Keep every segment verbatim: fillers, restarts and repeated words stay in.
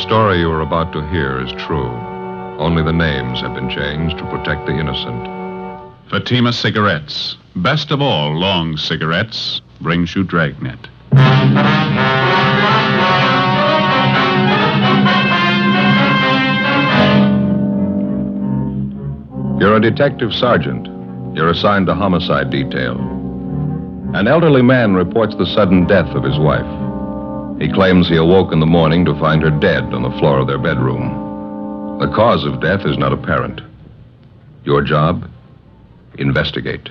story you are about to hear is true. Only the names have been changed to protect the innocent. Fatima Cigarettes, best of all long cigarettes, brings you Dragnet. You're a detective sergeant. You're assigned to homicide detail. An elderly man reports the sudden death of his wife. He claims he awoke in the morning to find her dead on the floor of their bedroom. The cause of death is not apparent. Your job? Investigate.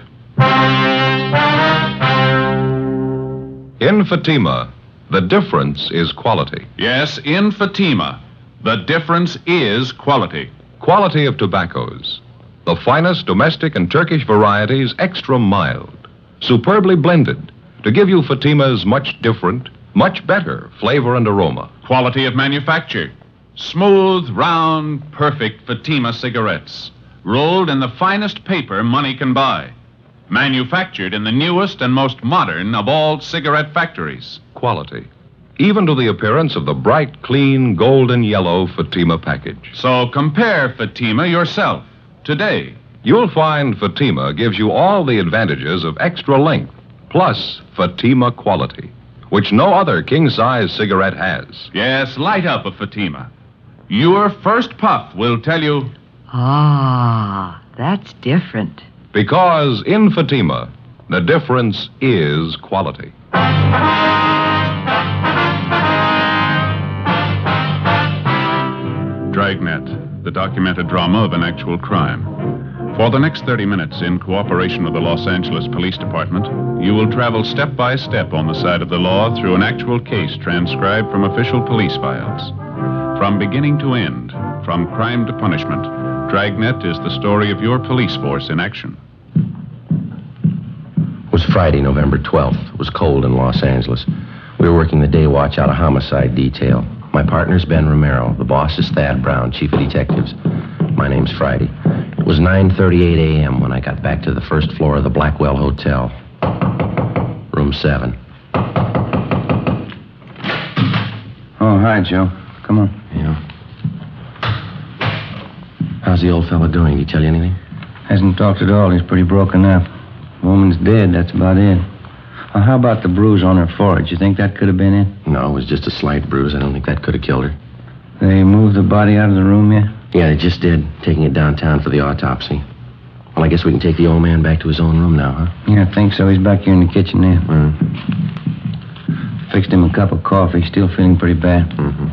In Fatima, the difference is quality. Yes, in Fatima, the difference is quality. Quality of tobaccos. The finest domestic and Turkish varieties, extra mild. Superbly blended to give you Fatima's much different, much better flavor and aroma. Quality of manufacture. Smooth, round, perfect Fatima cigarettes. Rolled in the finest paper money can buy. Manufactured in the newest and most modern of all cigarette factories. Quality. Even to the appearance of the bright, clean, golden yellow Fatima package. So compare Fatima yourself today. You'll find Fatima gives you all the advantages of extra length, plus Fatima quality, which no other king-size cigarette has. Yes, light up a Fatima. Your first puff will tell you... Ah, that's different. Because in Fatima, the difference is quality. Dragnet, the documented drama of an actual crime. For the next thirty minutes, in cooperation with the Los Angeles Police Department, you will travel step by step on the side of the law through an actual case transcribed from official police files. From beginning to end, from crime to punishment, Dragnet is the story of your police force in action. It was Friday, November twelfth. It was cold in Los Angeles. We were working the day watch out of homicide detail. My partner's Ben Romero. The boss is Thad Brown, chief of detectives. My name's Friday. It was nine thirty-eight a.m. when I got back to the first floor of the Blackwell Hotel. Room seven. Oh, hi, Joe. Come on. Yeah. How's the old fella doing? Did he tell you anything? Hasn't talked at all. He's pretty broken up. Woman's dead, that's about it. Well, how about the bruise on her forehead? You think that could have been it? No, it was just a slight bruise. I don't think that could have killed her. They moved the body out of the room yet? Yeah, they just did, taking it downtown for the autopsy. Well, I guess we can take the old man back to his own room now, huh? Yeah, I think so. He's back here in the kitchen there. Mm. Fixed him a cup of coffee. Still feeling pretty bad. Mm-hmm.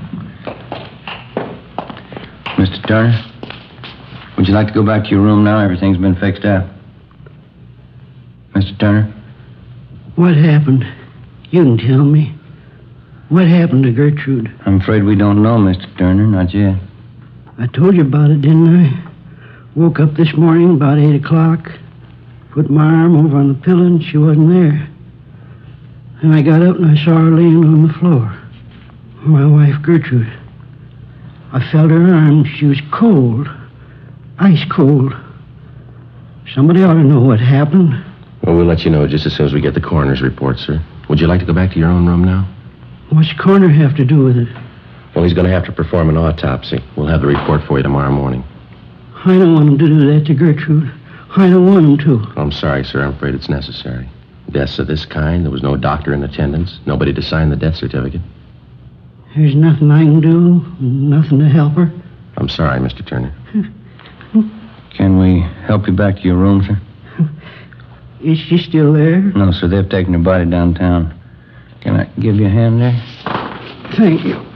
Mister Turner, would you like to go back to your room now? Everything's been fixed up. Mister Turner? What happened? You can tell me. What happened to Gertrude? I'm afraid we don't know, Mister Turner. Not yet. I told you about it, didn't I? Woke up this morning about eight o'clock. Put my arm over on the pillow and she wasn't there. And I got up and I saw her laying on the floor. My wife, Gertrude. I felt her arm. She was cold. Ice cold. Somebody ought to know what happened. Well, we'll let you know just as soon as we get the coroner's report, sir. Would you like to go back to your own room now? What's the coroner have to do with it? Well, he's going to have to perform an autopsy. We'll have the report for you tomorrow morning. I don't want him to do that to Gertrude. I don't want him to. I'm sorry, sir. I'm afraid it's necessary. Deaths of this kind, there was no doctor in attendance, nobody to sign the death certificate. There's nothing I can do, nothing to help her. I'm sorry, Mister Turner. Can we help you back to your room, sir? Is she still there? No, sir. They've taken her body downtown. Can I give you a hand there? Thank you.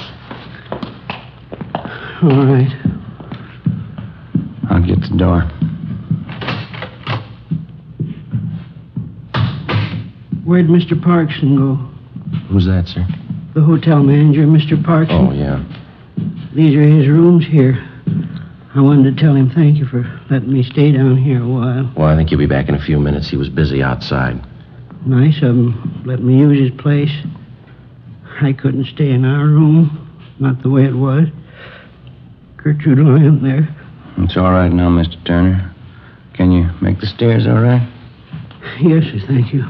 All right. I'll get the door. Where'd Mister Parkson go? Who's that, sir? The hotel manager, Mister Parkson. Oh, yeah. These are his rooms here. I wanted to tell him thank you for letting me stay down here a while. Well, I think he'll be back in a few minutes. He was busy outside. Nice of him. Let me use his place. I couldn't stay in our room. Not the way it was. Gertrude lying there. It's all right now, Mister Turner. Can you make the stairs all right? Yes, sir, thank you.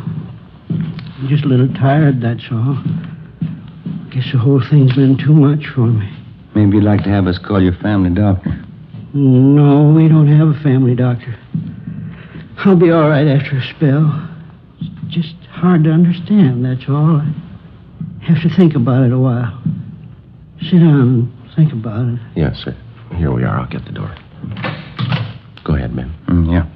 I'm just a little tired, that's all. Guess the whole thing's been too much for me. Maybe you'd like to have us call your family doctor. No, we don't have a family doctor. I'll be all right after a spell. It's just hard to understand, that's all. I have to think about it a while. Sit down and think about it. Yes, sir. Here we are. I'll get the door. Go ahead, Ben. Mm, yeah.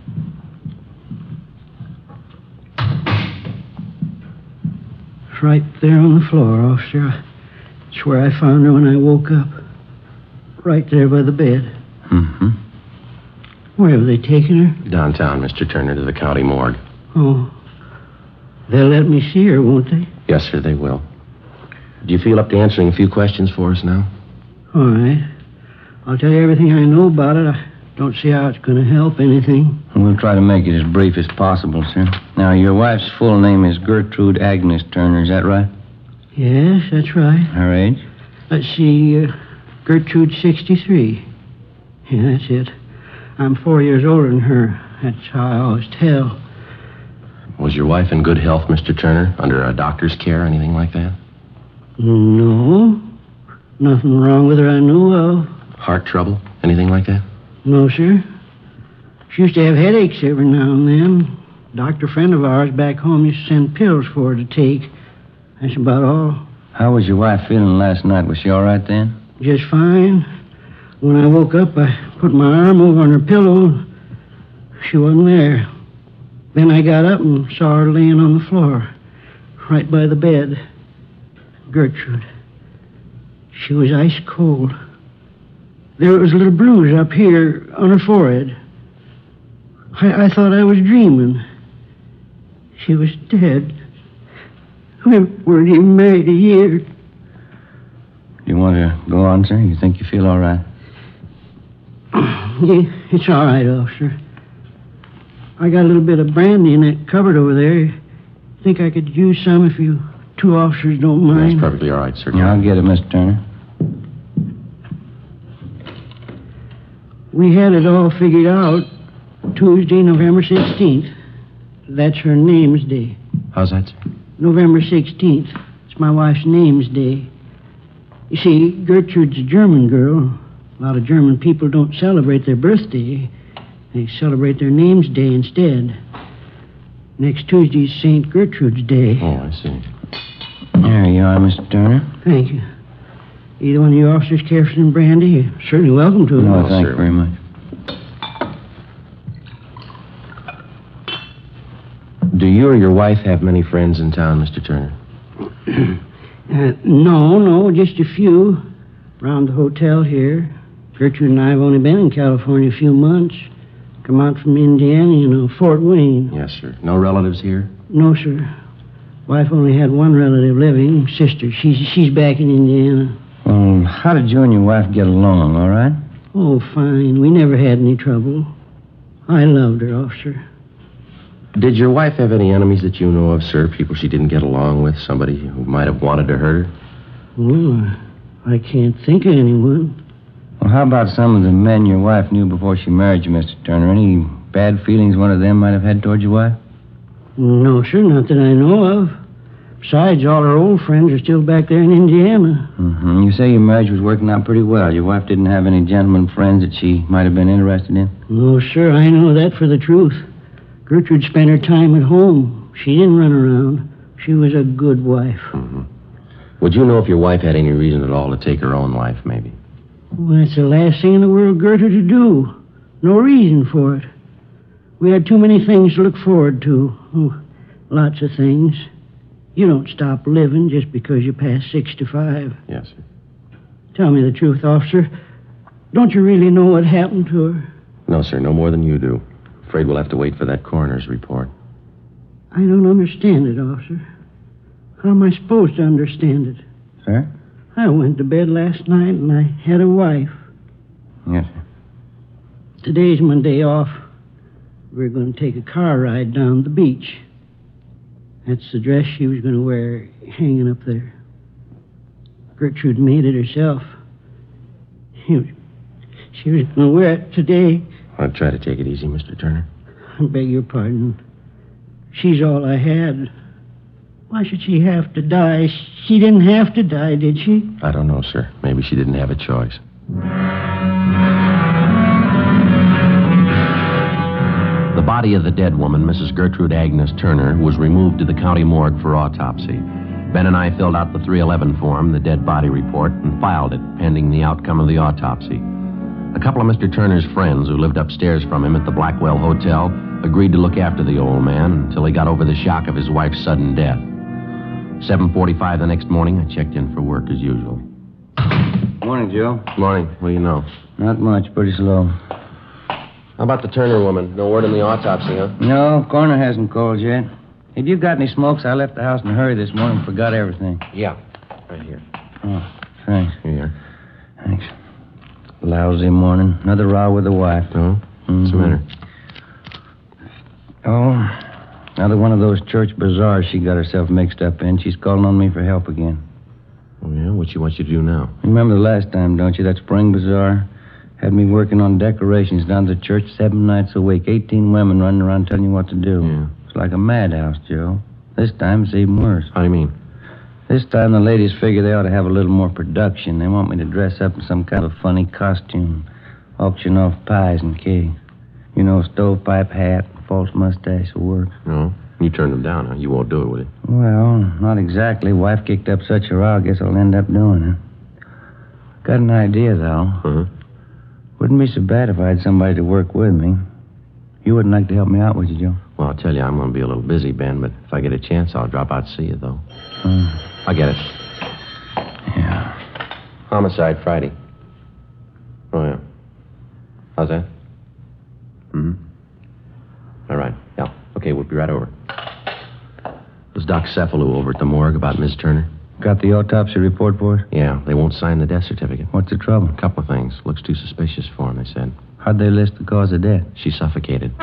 It's right there on the floor, officer. It's where I found her when I woke up. Right there by the bed. Mm-hmm. Where have they taken her? Downtown, Mister Turner, to the county morgue. Oh. They'll let me see her, won't they? Yes, sir, they will. Do you feel up to answering a few questions for us now? All right. I'll tell you everything I know about it. I don't see how it's going to help anything. We'll try to make it as brief as possible, sir. Now, your wife's full name is Gertrude Agnes Turner, is that right? Yes, that's right. Her age? Let's see, uh, Gertrude, sixty-three. Yeah, that's it. I'm four years older than her. That's how I always tell. Was your wife in good health, Mister Turner? Under a doctor's care, anything like that? No. Nothing wrong with her I know of. Heart trouble? Anything like that? No, sir. She used to have headaches every now and then. A doctor friend of ours back home used to send pills for her to take. That's about all. How was your wife feeling last night? Was she all right then? Just fine. When I woke up, I put my arm over on her pillow. She wasn't there. Then I got up and saw her laying on the floor, right by the bed. Gertrude. She was ice cold. There was a little bruise up here on her forehead. I, I thought I was dreaming. She was dead. We weren't even married a year. Do you want to go on, sir? You think you feel all right? Yeah, it's all right, officer. I got a little bit of brandy in that cupboard over there. Think I could use some if you two officers don't mind? That's perfectly all right, sir. Yeah, I'll get it, Mister Turner. We had it all figured out Tuesday, November sixteenth. That's her name's day. How's that, sir? November sixteenth. It's my wife's name's day. You see, Gertrude's a German girl. A lot of German people don't celebrate their birthday. They celebrate their name's day instead. Next Tuesday's Saint Gertrude's Day. Oh, I see. There you are, Mister Turner. Thank you. Either one of you officers care for some brandy? You're certainly welcome to it. No, No, thank sir. you very much. Do you or your wife have many friends in town, Mister Turner? Uh, no, no, just a few. Around the hotel here. Gertrude and I have only been in California a few months. Come out from Indiana, you know, Fort Wayne. Yes, sir. No relatives here? No, sir. Wife only had one relative living, sister. She's she's back in Indiana. Well, how did you and your wife get along, all right? Oh, fine. We never had any trouble. I loved her, officer. Did your wife have any enemies that you know of, sir? People she didn't get along with? Somebody who might have wanted to hurt her? Well, I can't think of anyone. Well, how about some of the men your wife knew before she married you, Mister Turner? Any bad feelings one of them might have had towards your wife? No, sir, not that I know of. Besides, all her old friends are still back there in Indiana. Mm-hmm. You say your marriage was working out pretty well. Your wife didn't have any gentlemen friends that she might have been interested in? No, sir, I know that for the truth. Gertrude spent her time at home. She didn't run around. She was a good wife. Mm-hmm. Would you know if your wife had any reason at all to take her own life, maybe? Well, that's the last thing in the world Gertrude to do. No reason for it. We had too many things to look forward to. Oh, lots of things. You don't stop living just because you pass sixty-five. Yes, sir. Tell me the truth, officer. Don't you really know what happened to her? No, sir, no more than you do. Afraid we'll have to wait for that coroner's report. I don't understand it, officer. How am I supposed to understand it? Sir? I went to bed last night and I had a wife. Yes, sir. Today's my day off. We're going to take a car ride down the beach. That's the dress she was going to wear hanging up there. Gertrude made it herself. She was, she was going to wear it today. I'll try to take it easy, Mister Turner. I beg your pardon. She's all I had. Why should she have to die? She didn't have to die, did she? I don't know, sir. Maybe she didn't have a choice. The body of the dead woman, Missus Gertrude Agnes Turner, was removed to the county morgue for autopsy. Ben and I filled out the three eleven form, the dead body report, and filed it, pending the outcome of the autopsy. A couple of Mister Turner's friends who lived upstairs from him at the Blackwell Hotel agreed to look after the old man until he got over the shock of his wife's sudden death. seven forty-five the next morning, I checked in for work as usual. Morning, Joe. Morning. What do you know? Not much. Pretty slow. How about the Turner woman? No word on the autopsy, huh? No, coroner hasn't called yet. Have you got any smokes? I left the house in a hurry this morning and forgot everything. Yeah. Right here. Oh, thanks. Here. Thanks. Lousy morning. Another row with the wife. Oh? Mm-hmm. What's the matter? Oh, another one of those church bazaars she got herself mixed up in. She's calling on me for help again. Oh, yeah? What she wants you to do now? Remember the last time, don't you? That spring bazaar had me working on decorations down at the church seven nights a week. Eighteen women running around telling you what to do. Yeah. It's like a madhouse, Joe. This time it's even worse. How do you mean? This time the ladies figure they ought to have a little more production. They want me to dress up in some kind of funny costume, auction off pies and cake. You know, stovepipe hat, false mustache will work. No? You turned them down, huh? You won't do it, will you? Well, not exactly. Wife kicked up such a row, I guess I'll end up doing it. Got an idea, though. Uh-huh. Wouldn't be so bad if I had somebody to work with me. You wouldn't like to help me out, would you, Joe? Well, I'll tell you, I'm going to be a little busy, Ben, but if I get a chance, I'll drop out to see you, though. Hmm. I'll get it. Yeah. Homicide Friday. Oh, yeah. How's that? Mm-hmm. All right. Yeah. Okay, we'll be right over. Was Doc Cephalou over at the morgue about Miss Turner? Got the autopsy report for her? Yeah, they won't sign the death certificate. What's the trouble? A couple of things. Looks too suspicious for him, they said. How'd they list the cause of death? She suffocated.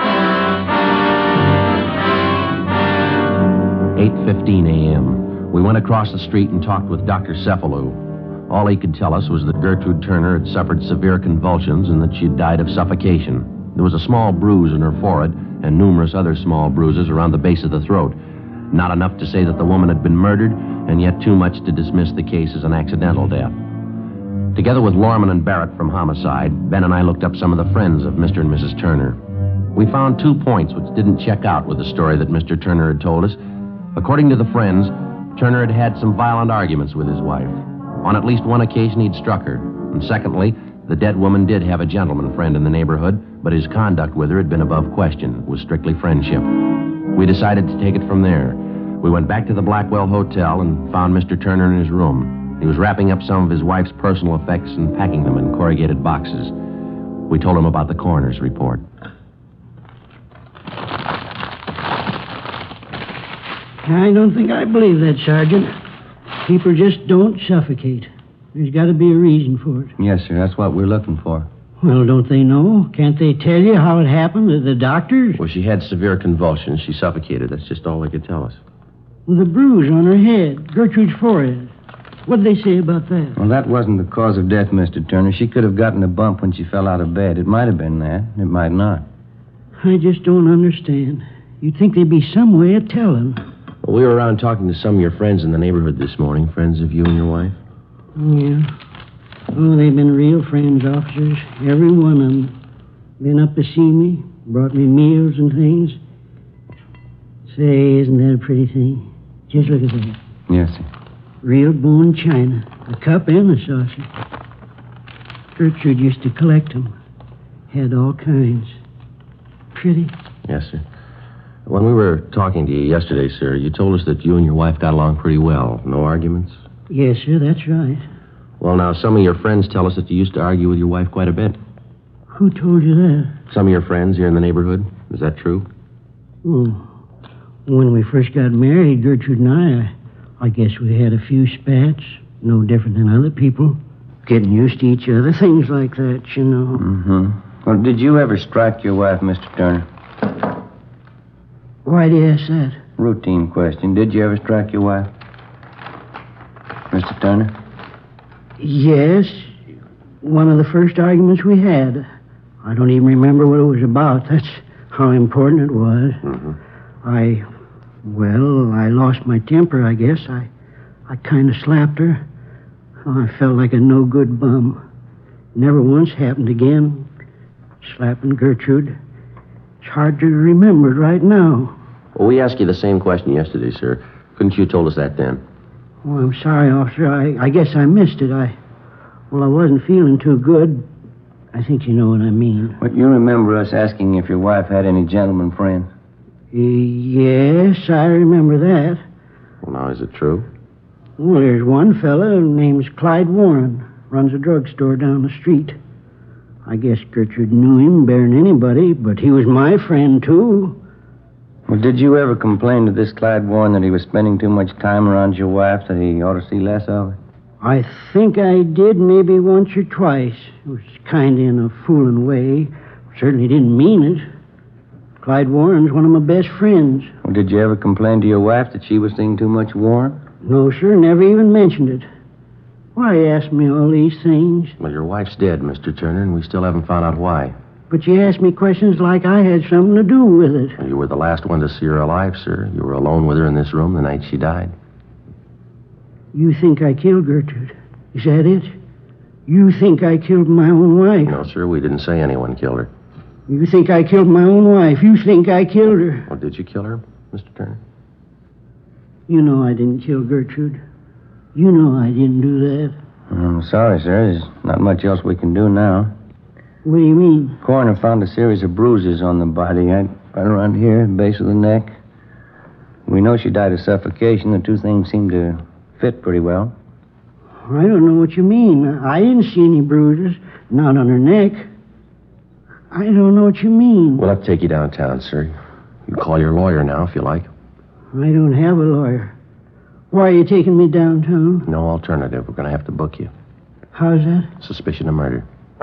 eight fifteen a.m. We went across the street and talked with Doctor Cephalou. All he could tell us was that Gertrude Turner had suffered severe convulsions and that she had died of suffocation. There was a small bruise in her forehead and numerous other small bruises around the base of the throat. Not enough to say that the woman had been murdered, and yet too much to dismiss the case as an accidental death. Together with Lorman and Barrett from Homicide, Ben and I looked up some of the friends of Mister and Missus Turner. We found two points which didn't check out with the story that Mister Turner had told us. According to the friends, Turner had had some violent arguments with his wife. On at least one occasion, he'd struck her. And secondly, the dead woman did have a gentleman friend in the neighborhood, but his conduct with her had been above question. It was strictly friendship. We decided to take it from there. We went back to the Blackwell Hotel and found Mister Turner in his room. He was wrapping up some of his wife's personal effects and packing them in corrugated boxes. We told him about the coroner's report. I don't think I believe that, Sergeant. People just don't suffocate. There's got to be a reason for it. Yes, sir. That's what we're looking for. Well, don't they know? Can't they tell you how it happened? The, the doctors? Well, she had severe convulsions. She suffocated. That's just all they could tell us. With a bruise on her head, Gertrude's forehead. What'd they say about that? Well, that wasn't the cause of death, Mister Turner. She could have gotten a bump when she fell out of bed. It might have been that. It might not. I just don't understand. You'd think there'd be some way of telling. Well, we were around talking to some of your friends in the neighborhood this morning, friends of you and your wife. Yeah. Oh, they've been real friends, officers. Every one of them. Been up to see me, brought me meals and things. Say, isn't that a pretty thing? Just look at that. Yes, sir. Real bone china. The cup and the saucer. Gertrude used to collect them. Had all kinds. Pretty. Yes, sir. When we were talking to you yesterday, sir, you told us that you and your wife got along pretty well. No arguments? Yes, sir, that's right. Well, now, some of your friends tell us that you used to argue with your wife quite a bit. Who told you that? Some of your friends here in the neighborhood. Is that true? Oh. When we first got married, Gertrude and I, I guess we had a few spats. No different than other people. Getting used to each other, things like that, you know. Mm-hmm. Well, did you ever strike your wife, Mister Turner? Why do you ask that? Routine question. Did you ever strike your wife? Mister Turner? Yes. One of the first arguments we had. I don't even remember what it was about. That's how important it was. Mm-hmm. I Well, I lost my temper, I guess. I, I kind of slapped her. Oh, I felt like a no-good bum. Never once happened again. Slapping Gertrude. It's hard to remember it right now. Well, we asked you the same question yesterday, sir. Couldn't you have told us that then? Oh, I'm sorry, officer. I, I guess I missed it. I, well, I wasn't feeling too good. I think you know what I mean. But you remember us asking if your wife had any gentleman friends? Yes, I remember that. Well, now, is it true? Well, there's one fella name's Clyde Warren. Runs a drugstore down the street. I guess Gertrude knew him better than anybody, but he was my friend, too. Well, did you ever complain to this Clyde Warren that he was spending too much time around your wife, that he ought to see less of her? I think I did maybe once or twice. It was kind of in a fooling way. Certainly didn't mean it. Clyde Warren's one of my best friends. Well, did you ever complain to your wife that she was seeing too much Warren? No, sir, never even mentioned it. Why you ask me all these things? Well, your wife's dead, Mister Turner, and we still haven't found out why. But you ask me questions like I had something to do with it. Well, you were the last one to see her alive, sir. You were alone with her in this room the night she died. You think I killed Gertrude? Is that it? You think I killed my own wife? No, sir, we didn't say anyone killed her. You think I killed my own wife? You think I killed her? Well, did you kill her, Mister Turner? You know I didn't kill Gertrude. You know I didn't do that. I'm sorry, sir. There's not much else we can do now. What do you mean? Coroner found a series of bruises on the body, right, right around here, base of the neck. We know she died of suffocation. The two things seem to fit pretty well. I don't know what you mean. I didn't see any bruises, not on her neck. I don't know what you mean. We'll have to take you downtown, sir. You can call your lawyer now if you like. I don't have a lawyer. Why are you taking me downtown? No alternative. We're going to have to book you. How's that? Suspicion of murder.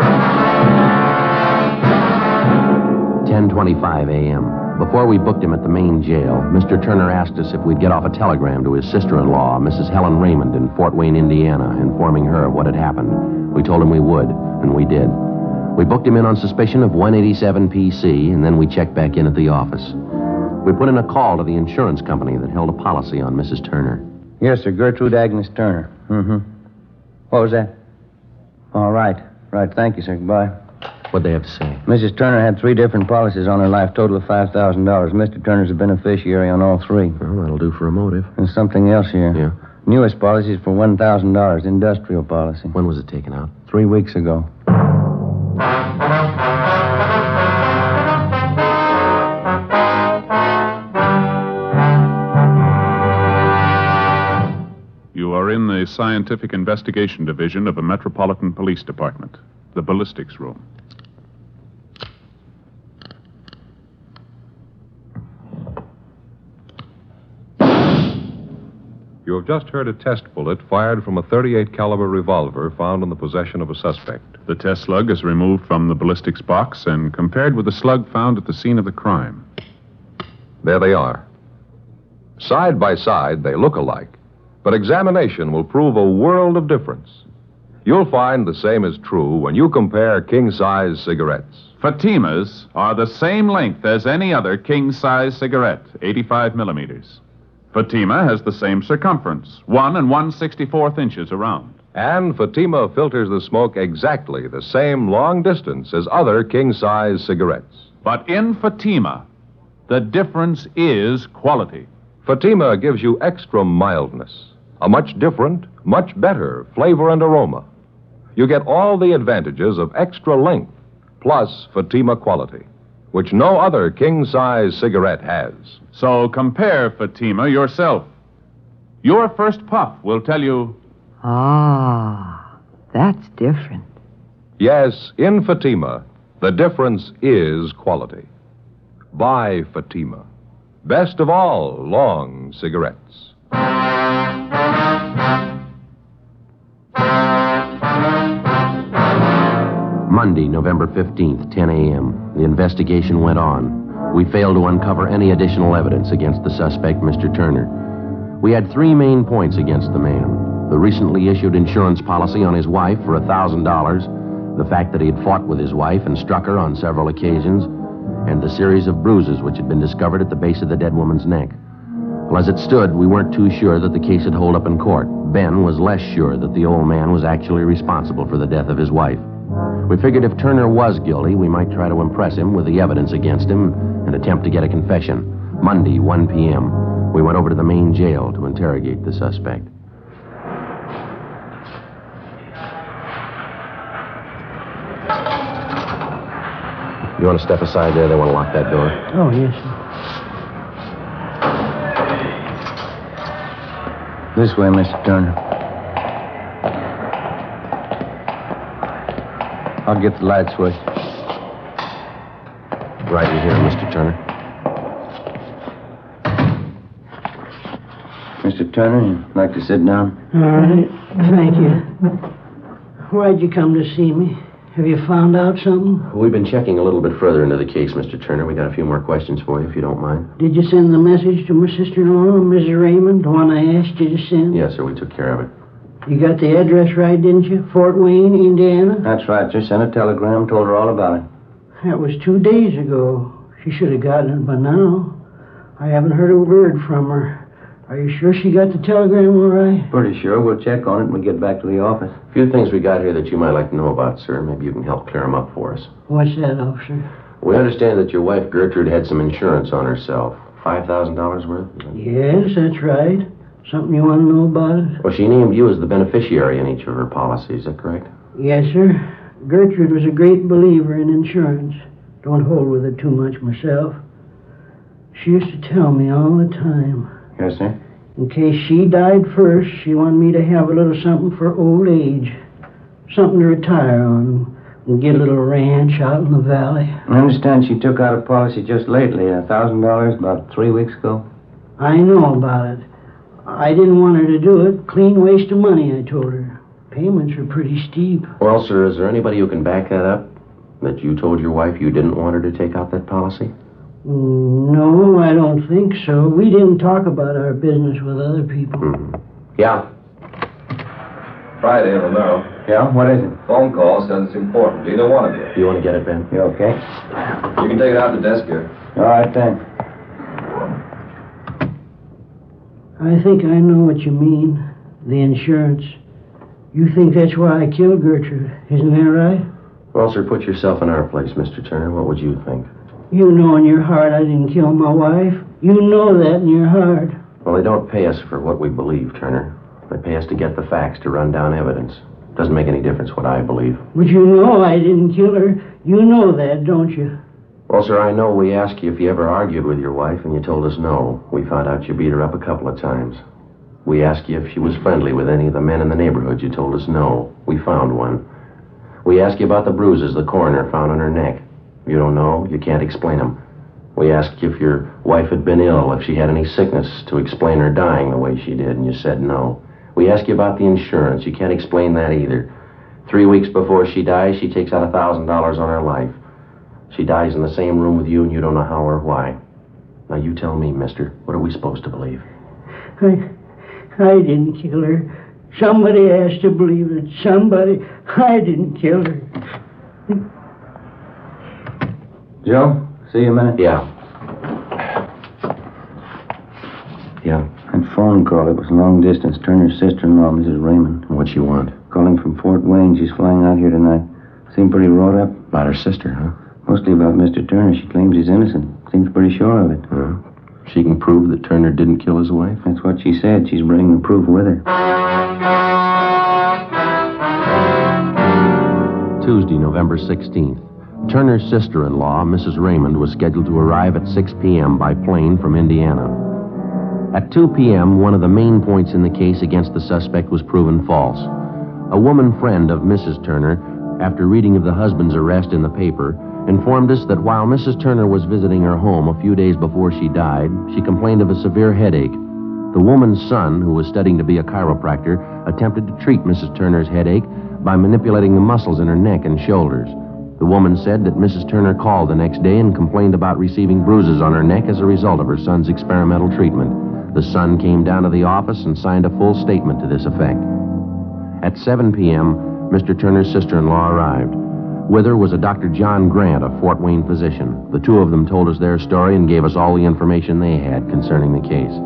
ten twenty-five a.m. Before we booked him at the main jail, Mister Turner asked us if we'd get off a telegram to his sister-in-law, Missus Helen Raymond, in Fort Wayne, Indiana, informing her of what had happened. We told him we would, and we did. We booked him in on suspicion of one eighty-seven P C, and then we checked back in at the office. We put in a call to the insurance company that held a policy on Missus Turner. Yes, sir. Gertrude Agnes Turner. Mm-hmm. What was that? All right. Right. Thank you, sir. Goodbye. What'd they have to say? Missus Turner had three different policies on her life, total of five thousand dollars. Mister Turner's a beneficiary on all three. Well, that'll do for a motive. There's something else here. Yeah? Newest policy is for one thousand dollars, industrial policy. When was it taken out? Three weeks ago. You are in the Scientific Investigation Division of the Metropolitan Police Department, the ballistics room. You have just heard a test bullet fired from a thirty-eight caliber revolver found in the possession of a suspect. The test slug is removed from the ballistics box and compared with the slug found at the scene of the crime. There they are. Side by side, they look alike, but examination will prove a world of difference. You'll find the same is true when you compare king-size cigarettes. Fatimas are the same length as any other king-size cigarette, eighty-five millimeters. Fatima has the same circumference, one and one sixty-fourth inches around. And Fatima filters the smoke exactly the same long distance as other king-size cigarettes. But in Fatima, the difference is quality. Fatima gives you extra mildness, a much different, much better flavor and aroma. You get all the advantages of extra length, plus Fatima quality, which no other king-size cigarette has. So compare Fatima yourself. Your first puff will tell you... Ah, that's different. Yes, in Fatima, the difference is quality. Buy Fatima. Best of all long cigarettes. Monday, November fifteenth, ten a.m. The investigation went on. We failed to uncover any additional evidence against the suspect, Mister Turner. We had three main points against the man. The recently issued insurance policy on his wife for one thousand dollars, the fact that he had fought with his wife and struck her on several occasions, and the series of bruises which had been discovered at the base of the dead woman's neck. Well, as it stood, we weren't too sure that the case would hold up in court. Ben was less sure that the old man was actually responsible for the death of his wife. We figured if Turner was guilty, we might try to impress him with the evidence against him and attempt to get a confession. Monday, one p.m., we went over to the main jail to interrogate the suspect. You want to step aside there? They want to lock that door. Oh, yes, sir. This way, Mister Turner. I'll get the light switch. Right in here, Mister Turner. Mister Turner, you'd like to sit down? All right. Thank you. Why'd you come to see me? Have you found out something? We've been checking a little bit further into the case, Mister Turner. We got a few more questions for you, if you don't mind. Did you send the message to my sister-in-law, Missus Raymond, the one I asked you to send? Yes, sir. We took care of it. You got the address right, didn't you? Fort Wayne, Indiana? That's right, sir. Sent a telegram, told her all about it. That was two days ago. She should have gotten it by now. I haven't heard a word from her. Are you sure she got the telegram all right? Pretty sure. We'll check on it when we get back to the office. A few things we got here that you might like to know about, sir. Maybe you can help clear them up for us. What's that, officer? We understand that your wife, Gertrude, had some insurance on herself. five thousand dollars worth? Yes, that's right. Something you want to know about it? Well, she named you as the beneficiary in each of her policies. Is that correct? Yes, sir. Gertrude was a great believer in insurance. Don't hold with it too much myself. She used to tell me all the time. Yes, sir. In case she died first, she wanted me to have a little something for old age. Something to retire on and get a little ranch out in the valley. I understand she took out a policy just lately, a thousand dollars about three weeks ago. I know about it. I didn't want her to do it. Clean waste of money, I told her. Payments are pretty steep. Well, sir, is there anybody who can back that up? That you told your wife you didn't want her to take out that policy? No, I don't think so. We didn't talk about our business with other people. Mm-hmm. Yeah. Friday, Romero. Yeah? What is it? Phone call says it's important to either one of you. You want to get it, Ben? You okay? You can take it out the desk here. All right, thanks. I think I know what you mean. The insurance. You think that's why I killed Gertrude, isn't that right? Well, sir, put yourself in our place, Mister Turner. What would you think? You know in your heart I didn't kill my wife. You know that in your heart. Well, they don't pay us for what we believe, Turner. They pay us to get the facts, to run down evidence. Doesn't make any difference what I believe. But you know I didn't kill her. You know that, don't you? Well, sir, I know we asked you if you ever argued with your wife, and you told us no. We found out you beat her up a couple of times. We asked you if she was friendly with any of the men in the neighborhood. You told us no. We found one. We asked you about the bruises the coroner found on her neck. You don't know. You can't explain them. We asked you if your wife had been ill, if she had any sickness to explain her dying the way she did, and you said no. We asked you about the insurance. You can't explain that either. Three weeks before she dies, she takes out a thousand dollars on her life. She dies in the same room with you, and you don't know how or why. Now, you tell me, mister, what are we supposed to believe? I, I didn't kill her. Somebody has to believe it. Somebody. I didn't kill her. Joe, see you a minute. Yeah. Yeah. That phone call, it was long distance. Turner's sister-in-law, Missus Raymond. What you want? Calling from Fort Wayne. She's flying out here tonight. Seemed pretty wrought up. About her sister, huh? Mostly about Mister Turner. She claims he's innocent. Seems pretty sure of it. Huh? She can prove that Turner didn't kill his wife? That's what she said. She's bringing the proof with her. Tuesday, November sixteenth. Turner's sister-in-law, Missus Raymond, was scheduled to arrive at six p.m. by plane from Indiana. At two p.m., one of the main points in the case against the suspect was proven false. A woman friend of Missus Turner, after reading of the husband's arrest in the paper, informed us that while Missus Turner was visiting her home a few days before she died, she complained of a severe headache. The woman's son, who was studying to be a chiropractor, attempted to treat Missus Turner's headache by manipulating the muscles in her neck and shoulders. The woman said that Missus Turner called the next day and complained about receiving bruises on her neck as a result of her son's experimental treatment. The son came down to the office and signed a full statement to this effect. At seven p.m., Mister Turner's sister-in-law arrived. With her was a Doctor John Grant, a Fort Wayne physician. The two of them told us their story and gave us all the information they had concerning the case.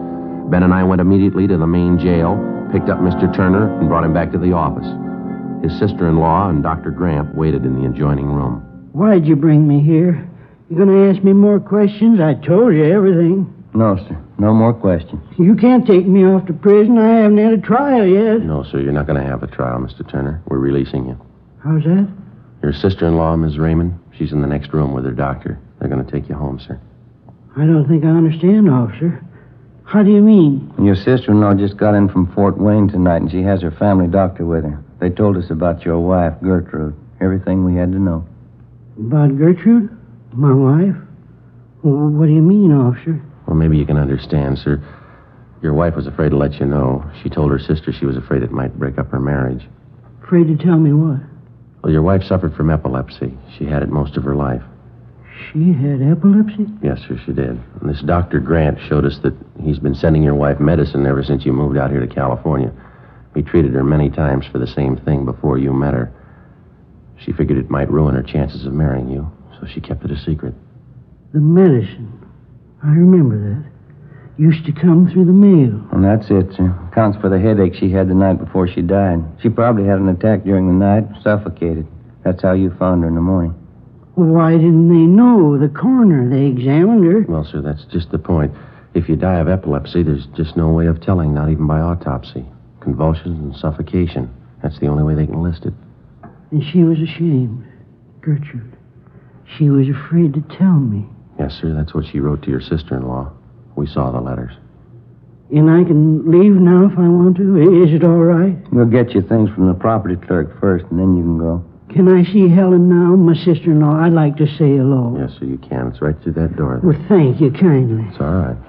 Ben and I went immediately to the main jail, picked up Mister Turner, and brought him back to the office. His sister-in-law and Doctor Grant waited in the adjoining room. Why'd you bring me here? You gonna ask me more questions? I told you everything. No, sir. No more questions. You can't take me off to prison. I haven't had a trial yet. No, sir, you're not going to have a trial, Mister Turner. We're releasing you. How's that? Your sister-in-law, Miss Raymond, she's in the next room with her doctor. They're going to take you home, sir. I don't think I understand, officer. How do you mean? Your sister-in-law just got in from Fort Wayne tonight, and she has her family doctor with her. They told us about your wife, Gertrude. Everything we had to know. About Gertrude? My wife? Well, what do you mean, officer? Well, maybe you can understand, sir. Your wife was afraid to let you know. She told her sister she was afraid it might break up her marriage. Afraid to tell me what? Well, your wife suffered from epilepsy. She had it most of her life. She had epilepsy? Yes, sir, she did. And this Doctor Grant showed us that he's been sending your wife medicine ever since you moved out here to California. He treated her many times for the same thing before you met her. She figured it might ruin her chances of marrying you, so she kept it a secret. The medicine. I remember that. Used to come through the mail. And that's it, sir. Counts for the headache she had the night before she died. She probably had an attack during the night, suffocated. That's how you found her in the morning. Well, why didn't they know? The coroner, they examined her. Well, sir, that's just the point. If you die of epilepsy, there's just no way of telling, not even by autopsy. Convulsions and suffocation. That's the only way they can list it. And she was ashamed. Gertrude. She was afraid to tell me. Yes, sir, that's what she wrote to your sister-in-law. We saw the letters. And I can leave now if I want to? Is it all right? We'll get you things from the property clerk first, and then you can go. Can I see Helen now, my sister-in-law? I'd like to say hello. Yes, sir, you can. It's right through that door. Well, thank you kindly. It's all right.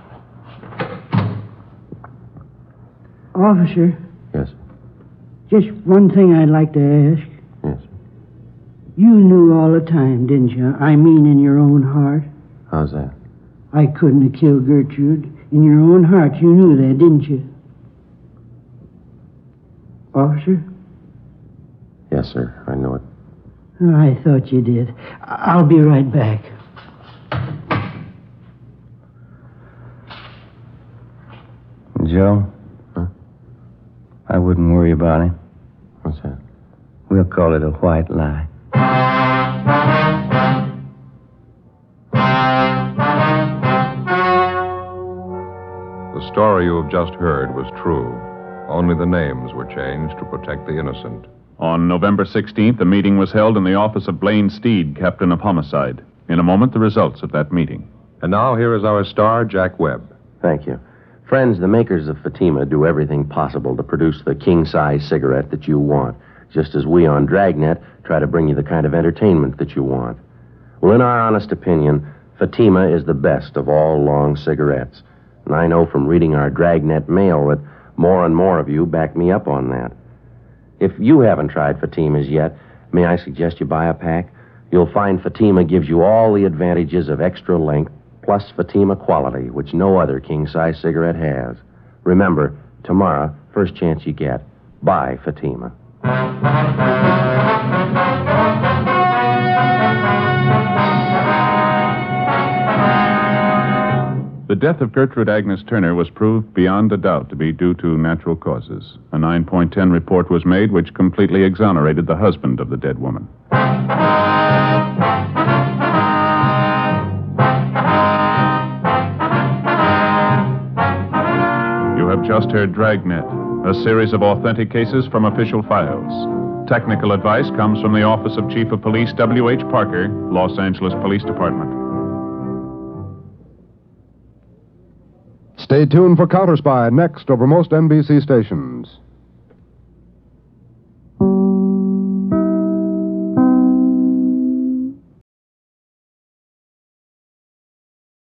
Officer, Yes, just one thing I'd like to ask. yes. You knew all the time, didn't you? I mean in your own heart. How's that? I couldn't have killed Gertrude. In your own heart, you knew that, didn't you? Officer? Yes, sir, I know it. Oh, I thought you did. I- I'll be right back. Joe? Huh? I wouldn't worry about him. What's that? We'll call it a white lie. The story you have just heard was true. Only the names were changed to protect the innocent. On November sixteenth, a meeting was held in the office of Blaine Steed, captain of homicide. In a moment, the results of that meeting. And now here is our star, Jack Webb. Thank you. Friends, the makers of Fatima do everything possible to produce the king-size cigarette that you want, just as we on Dragnet try to bring you the kind of entertainment that you want. Well, in our honest opinion, Fatima is the best of all long cigarettes. And I know from reading our Dragnet mail that more and more of you back me up on that. If you haven't tried Fatimas yet, may I suggest you buy a pack? You'll find Fatima gives you all the advantages of extra length, plus Fatima quality, which no other king-size cigarette has. Remember, tomorrow, first chance you get, buy Fatima. The death of Gertrude Agnes Turner was proved beyond a doubt to be due to natural causes. A nine point ten report was made which completely exonerated the husband of the dead woman. You have just heard Dragnet, a series of authentic cases from official files. Technical advice comes from the Office of Chief of Police W H Parker, Los Angeles Police Department. Stay tuned for Counterspy next over most N B C stations.